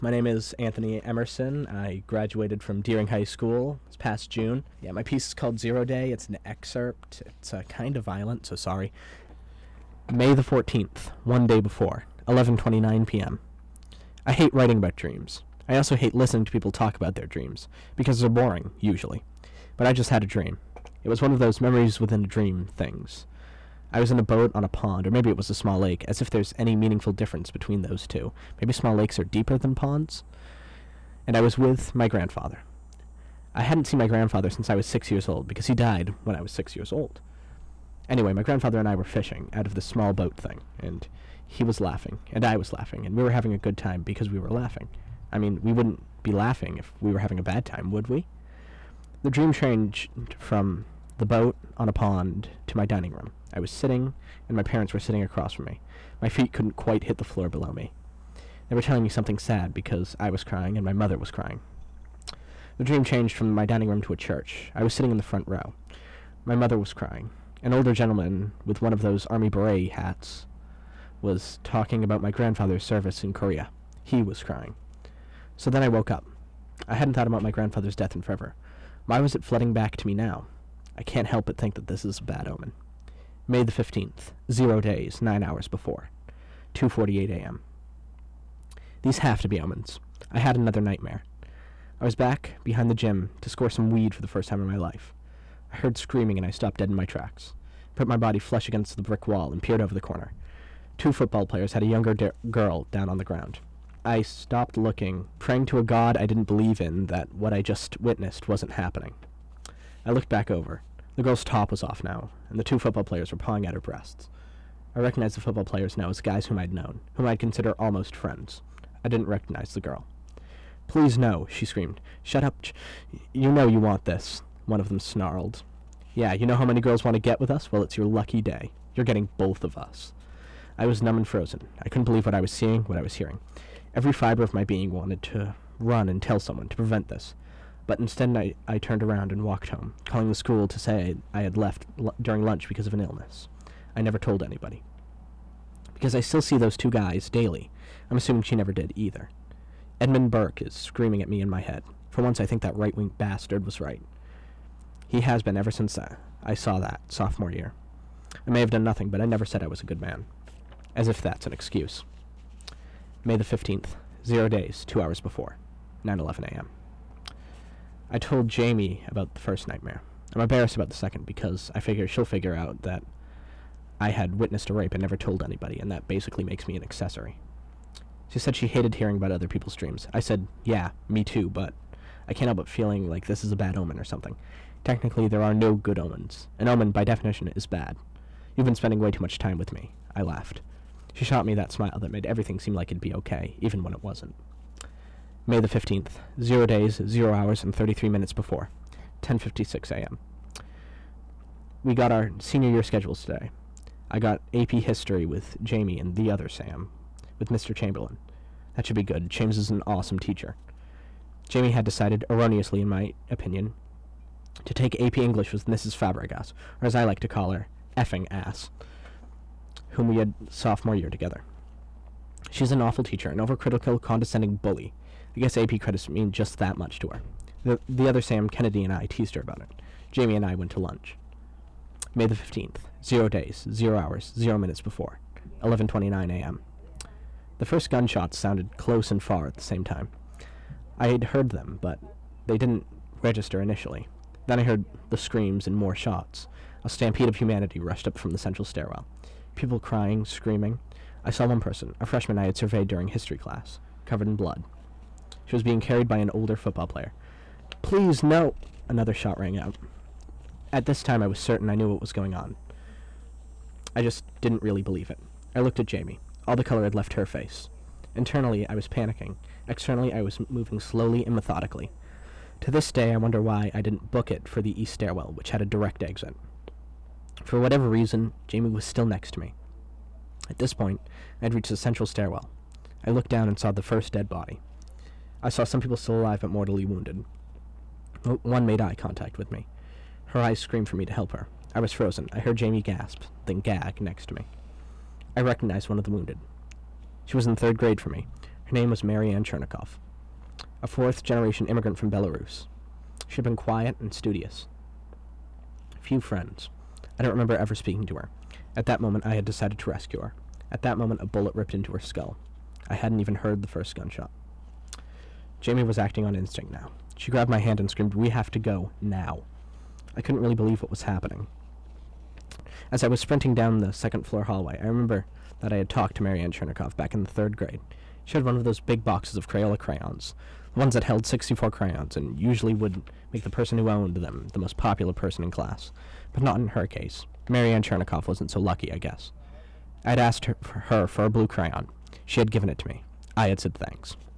My name is Anthony Emerson. I graduated from Deering High School this past June. Yeah, my piece is called Zero Day. It's an excerpt. It's kind of violent, so sorry. May the 14th, one day before, 11:29 p.m. I hate writing about dreams. I also hate listening to people talk about their dreams, because they're boring, usually. But I just had a dream. It was one of those memories within a dream things. I was in a boat on a pond, or maybe it was a small lake, as if there's any meaningful difference between those two. Maybe small lakes are deeper than ponds. And I was with my grandfather. I hadn't seen my grandfather since I was 6 years old, because he died when I was 6 years old. Anyway, my grandfather and I were fishing out of this small boat thing, and he was laughing, and I was laughing, and we were having a good time because we were laughing. I mean, we wouldn't be laughing if we were having a bad time, would we? The dream changed from the boat on a pond to my dining room. I was sitting, and my parents were sitting across from me. My feet couldn't quite hit the floor below me. They were telling me something sad because I was crying and my mother was crying. The dream changed from my dining room to a church. I was sitting in the front row. My mother was crying. An older gentleman with one of those army beret hats was talking about my grandfather's service in Korea. He was crying. So then I woke up. I hadn't thought about my grandfather's death in forever. Why was it flooding back to me now? I can't help but think that this is a bad omen. May the 15th, 0 days, 9 hours before, 2:48 a.m. These have to be omens. I had another nightmare. I was back behind the gym to score some weed for the first time in my life. I heard screaming and I stopped dead in my tracks. Put my body flush against the brick wall and peered over the corner. 2 football players had a younger girl down on the ground. I stopped looking, praying to a god I didn't believe in that what I just witnessed wasn't happening. I looked back over. The girl's top was off now, and the 2 football players were pawing at her breasts. I recognized the football players now as guys whom I'd known, whom I'd consider almost friends. I didn't recognize the girl. "Please no," she screamed. "Shut up. You know you want this," one of them snarled. "Yeah, you know how many girls want to get with us? Well, it's your lucky day. You're getting both of us." I was numb and frozen. I couldn't believe what I was seeing, what I was hearing. Every fiber of my being wanted to run and tell someone to prevent this. But instead I turned around and walked home, calling the school to say I had left during lunch because of an illness. I never told anybody. Because I still see those 2 guys daily. I'm assuming she never did either. Edmund Burke is screaming at me in my head. For once I think that right-wing bastard was right. He has been ever since I saw that, sophomore year. I may have done nothing, but I never said I was a good man. As if that's an excuse. May the 15th, 0 days, 2 hours before, 9:11 a.m. I told Jamie about the first nightmare. I'm embarrassed about the second because I figure she'll figure out that I had witnessed a rape and never told anybody, and that basically makes me an accessory. She said she hated hearing about other people's dreams. I said, yeah, me too, but I can't help but feeling like this is a bad omen or something. Technically, there are no good omens. An omen, by definition, is bad. You've been spending way too much time with me. I laughed. She shot me that smile that made everything seem like it'd be okay, even when it wasn't. May the 15th, 0 days, 0 hours, and 33 minutes before, 10:56 a.m. We got our senior year schedules today. I got AP History with Jamie and the other Sam, with Mr. Chamberlain. That should be good. James is an awesome teacher. Jamie had decided, erroneously in my opinion, to take AP English with Mrs. Fabregas, or as I like to call her, effing ass, whom we had sophomore year together. She's an awful teacher, an overcritical, condescending bully. I guess AP credits mean just that much to her. The other Sam, Kennedy, and I teased her about it. Jamie and I went to lunch. May the 15th, 0 days, 0 hours, 0 minutes before, 11:29 a.m. The first gunshots sounded close and far at the same time. I had heard them, but they didn't register initially. Then I heard the screams and more shots. A stampede of humanity rushed up from the central stairwell. People crying, screaming. I saw one person, a freshman I had surveyed during history class, covered in blood. She was being carried by an older football player. "Please, no!" Another shot rang out. At this time, I was certain I knew what was going on. I just didn't really believe it. I looked at Jamie. All the color had left her face. Internally, I was panicking. Externally, I was moving slowly and methodically. To this day, I wonder why I didn't book it for the east stairwell, which had a direct exit. For whatever reason, Jamie was still next to me. At this point, I had reached the central stairwell. I looked down and saw the first dead body. I saw some people still alive but mortally wounded. One made eye contact with me. Her eyes screamed for me to help her. I was frozen. I heard Jamie gasp, then gag next to me. I recognized one of the wounded. She was in 3rd grade for me. Her name was Mary Ann Chernikov, a fourth-generation immigrant from Belarus. She had been quiet and studious. Few friends. I don't remember ever speaking to her. At that moment, I had decided to rescue her. At that moment, a bullet ripped into her skull. I hadn't even heard the first gunshot. Jamie was acting on instinct now. She grabbed my hand and screamed, "We have to go, now." I couldn't really believe what was happening. As I was sprinting down the second-floor hallway, I remember that I had talked to Mary Ann Chernikov back in the 3rd grade. She had one of those big boxes of Crayola crayons, the ones that held 64 crayons, and usually would make the person who owned them the most popular person in class. But not in her case. Mary Ann Chernikov wasn't so lucky, I guess. I had asked her for a blue crayon. She had given it to me. I had said thanks.